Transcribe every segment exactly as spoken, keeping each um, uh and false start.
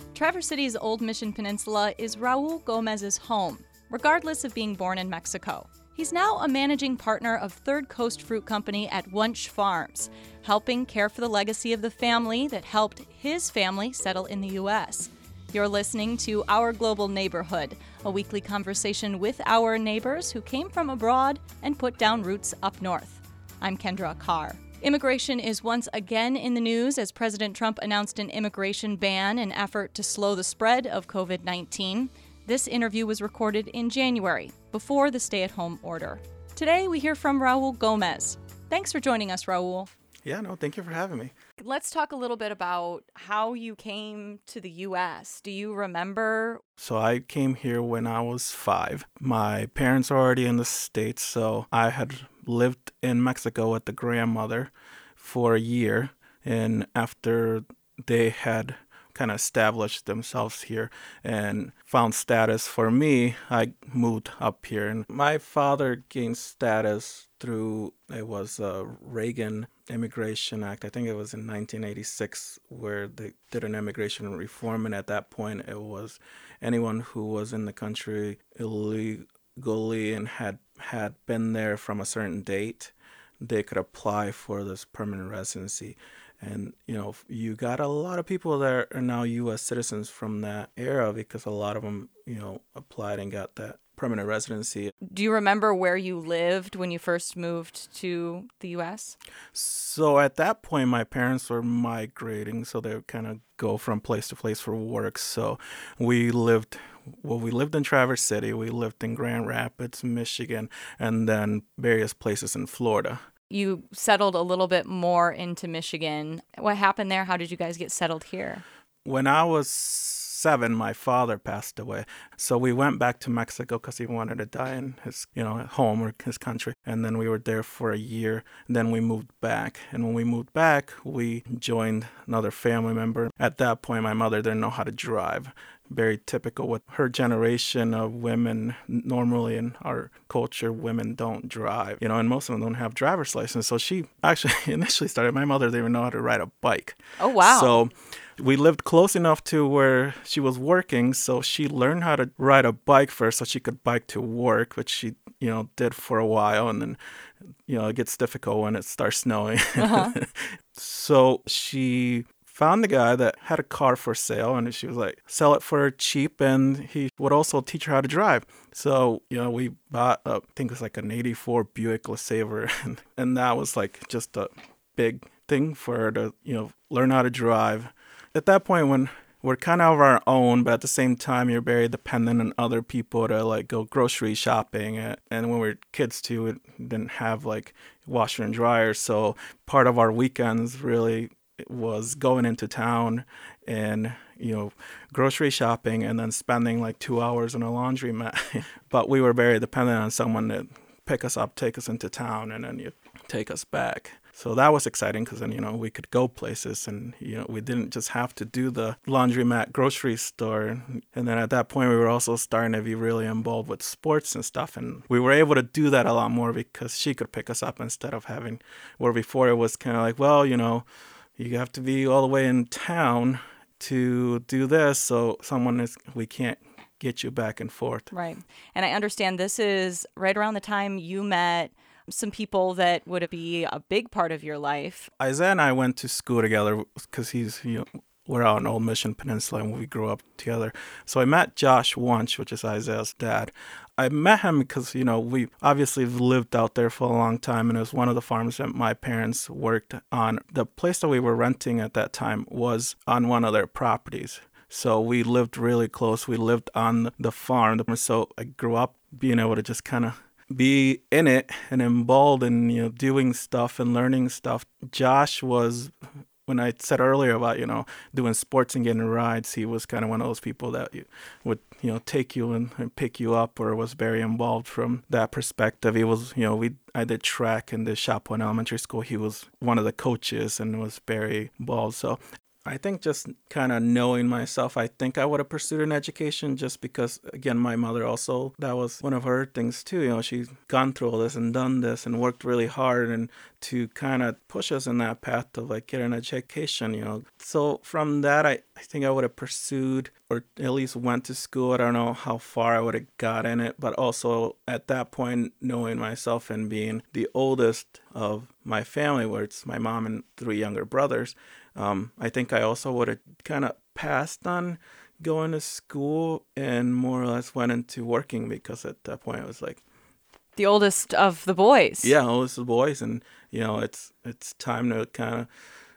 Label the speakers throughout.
Speaker 1: Traverse City's Old Mission Peninsula is Raul Gomez's home, regardless of being born in Mexico. He's now a managing partner of Third Coast Fruit Company at Wunsch Farms, helping care for the legacy of the family that helped his family settle in the U S. You're listening to Our Global Neighborhood, a weekly conversation with our neighbors who came from abroad and put down roots up north. I'm Kendra Carr. Immigration is once again in the news as President Trump announced an immigration ban in an effort to slow the spread of covid nineteen. This interview was recorded in January, before the stay-at-home order. Today, we hear from Raul Gomez. Thanks for joining us, Raul.
Speaker 2: Yeah, no, thank you for having me.
Speaker 1: Let's talk a little bit about how you came to the U S. Do you remember?
Speaker 2: So I came here when I was five. My parents are already in the States, so I had lived in Mexico with the grandmother for a year. And after they had kind of established themselves here and found status for me, I moved up here. And my father gained status through, it was a Reagan Immigration Act. I think it was in nineteen eighty-six where they did an immigration reform. And at that point, it was anyone who was in the country illegally and had, had been there from a certain date, they could apply for this permanent residency. And, you know, you got a lot of people that are now U S citizens from that era because a lot of them, you know, applied and got that permanent residency.
Speaker 1: Do you remember where you lived when you first moved to the U S?
Speaker 2: So at that point, my parents were migrating, so they would kind of go from place to place for work. So we lived, well, we lived in Traverse City, we lived in Grand Rapids, Michigan, and then various places in Florida.
Speaker 1: You settled a little bit more into Michigan. What happened there? How did you guys get settled here?
Speaker 2: When I was seven, my father passed away. So we went back to Mexico because he wanted to die in his, you know, home or his country. And then we were there for a year. Then we moved back. And when we moved back, we joined another family member. At that point, my mother didn't know how to drive. Very typical with her generation of women. Normally in our culture, women don't drive, you know, and most of them don't have driver's license. So she actually initially started, my mother didn't even know how to ride a bike.
Speaker 1: Oh, wow.
Speaker 2: So we lived close enough to where she was working. So she learned how to ride a bike first so she could bike to work, which she, you know, did for a while. And then, you know, it gets difficult when it starts snowing. Uh-huh. So she found the guy that had a car for sale, and she was like, sell it for cheap, and he would also teach her how to drive. So, you know, we bought, a, I think it was like an eighty-four Buick LeSabre, and, and that was like just a big thing for her to, you know, learn how to drive. At that point, when we're kind of our own, but at the same time, you're very dependent on other people to like go grocery shopping. And when we were kids too, we didn't have like washer and dryer. So part of our weekends really was going into town and, you know, grocery shopping and then spending like two hours in a laundromat. But we were very dependent on someone to pick us up, take us into town, and then you take us back. So that was exciting because then, you know, we could go places and, you know, we didn't just have to do the laundromat grocery store. And then at that point, we were also starting to be really involved with sports and stuff. And we were able to do that a lot more because she could pick us up instead of having, where before it was kind of like, well, you know, you have to be all the way in town to do this. So someone is, we can't get you back and forth.
Speaker 1: Right. And I understand this is right around the time you met some people that would be a big part of your life.
Speaker 2: Isaiah and I went to school together because he's, you know, we're out in Old Mission Peninsula and we grew up together. So I met Josh Wunsch, which is Isaiah's dad. I met him because, you know, we obviously lived out there for a long time, and it was one of the farms that my parents worked on. The place that we were renting at that time was on one of their properties. So we lived really close. We lived on the farm. So I grew up being able to just kind of be in it and involved in, you know, doing stuff and learning stuff. Josh was, when I said earlier about, you know, doing sports and getting rides, he was kind of one of those people that you would, you know, take you and, and pick you up, or was very involved from that perspective. He was, you know, we I did track in the Shop One Elementary School. He was one of the coaches and was very involved. So I think just kind of knowing myself, I think I would have pursued an education just because, again, my mother also, that was one of her things too. You know, she's gone through all this and done this and worked really hard and to kind of push us in that path of like get an education, you know. So from that, I, I think I would have pursued or at least went to school. I don't know how far I would have got in it, but also at that point, knowing myself and being the oldest of my family, where it's my mom and three younger brothers, Um, I think I also would have kind of passed on going to school and more or less went into working because at that point it was like
Speaker 1: the oldest of the boys.
Speaker 2: Yeah, oldest of the boys, and you know it's it's time to kind of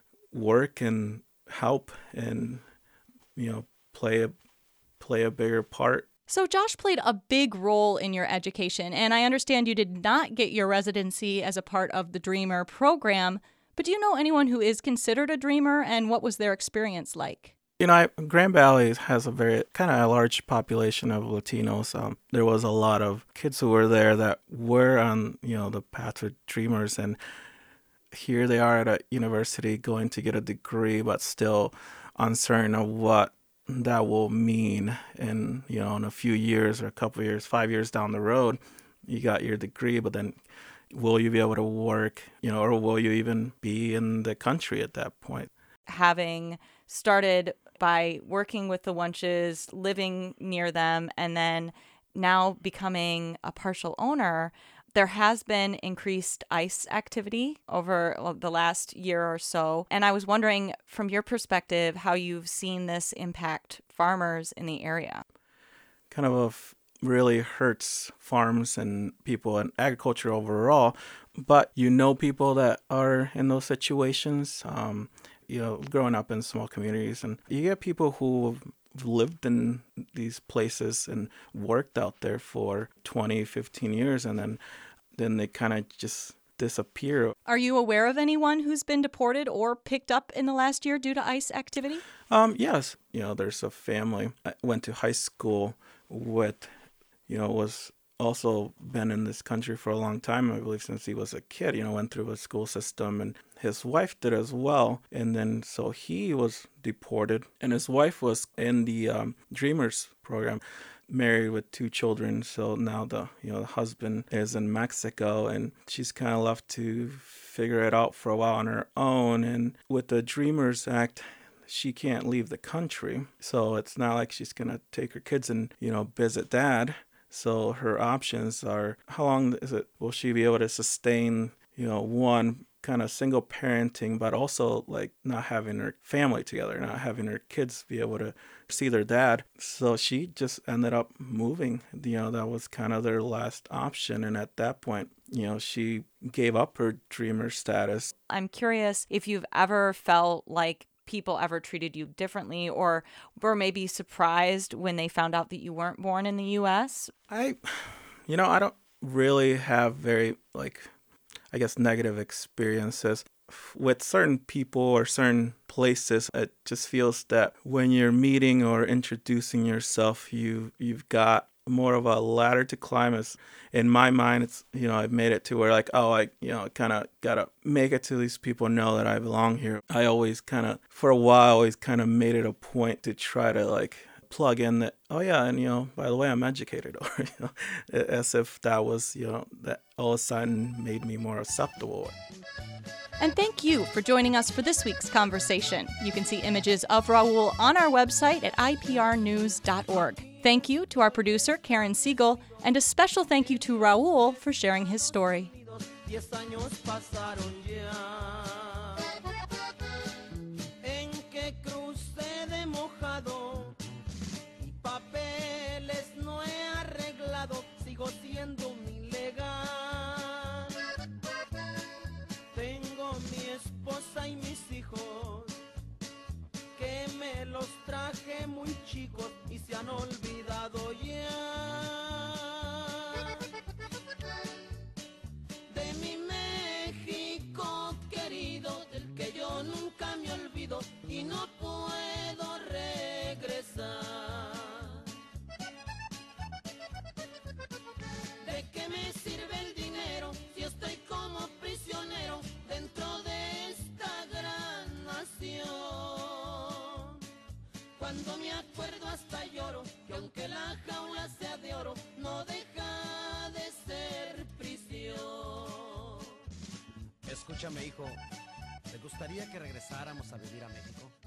Speaker 2: work and help and you know play a play a bigger part.
Speaker 1: So Josh played a big role in your education, and I understand you did not get your residency as a part of the Dreamer program. But do you know anyone who is considered a dreamer, and what was their experience like?
Speaker 2: You know, I, Grand Valley has a very kind of a large population of Latinos. Um, there was a lot of kids who were there that were on, you know, the path to dreamers, and here they are at a university going to get a degree, but still uncertain of what that will mean. And you know, in a few years or a couple of years, five years down the road, you got your degree, but then will you be able to work, you know, or will you even be in the country at that point?
Speaker 1: Having started by working with the Wunches, living near them, and then now becoming a partial owner, there has been increased ICE activity over the last year or so. And I was wondering, from your perspective, how you've seen this impact farmers in the area.
Speaker 2: Kind of a f- really hurts farms and people and agriculture overall. But you know people that are in those situations, um, you know, growing up in small communities. And you get people who have lived in these places and worked out there for twenty, fifteen years, and then, then they kind of just disappear.
Speaker 1: Are you aware of anyone who's been deported or picked up in the last year due to ICE activity?
Speaker 2: Um, yes. You know, there's a family I went to high school with, you know, was also been in this country for a long time, I believe since he was a kid, you know, went through a school system, and his wife did as well. And then so he was deported, and his wife was in the um, Dreamers program, married with two children. So now the, you know, the husband is in Mexico, and she's kind of left to figure it out for a while on her own. And with the Dreamers Act, she can't leave the country. So it's not like she's going to take her kids and, you know, visit dad. So her options are, how long is it, will she be able to sustain, you know, one, kind of single parenting, but also like not having her family together, not having her kids be able to see their dad. So she just ended up moving. You know, that was kind of their last option. And at that point, you know, she gave up her dreamer status.
Speaker 1: I'm curious if you've ever felt like people ever treated you differently, or were maybe surprised when they found out that you weren't born in the U S?
Speaker 2: I, you know, I don't really have very, like, I guess, negative experiences with certain people or certain places. It just feels that when you're meeting or introducing yourself, you, you've got more of a ladder to climb. As in my mind, it's, you know, I've made it to where like, oh, I, you know, kind of got to make it to these people know that I belong here. I always kind of, for a while, always kind of made it a point to try to like plug in that, oh yeah, and you know, by the way, I'm educated, or you know, as if that was, you know, that all of a sudden made me more acceptable.
Speaker 1: And thank you for joining us for this week's conversation. You can see images of Raul on our website at I P R news dot org. Thank you to our producer, Karen Siegel, and a special thank you to Raul for sharing his story.
Speaker 3: Y mis hijos que me los traje muy chicos y se han olvidado ya de mi México querido, del que yo nunca me olvido y no puedo regresar. ¿De qué me sirve el dinero si estoy como prisionero dentro de esta gran nación? Cuando me acuerdo hasta lloro, que aunque la jaula sea de oro, no deja de ser prisión.
Speaker 4: Escúchame, hijo, ¿te gustaría que regresáramos a vivir a México?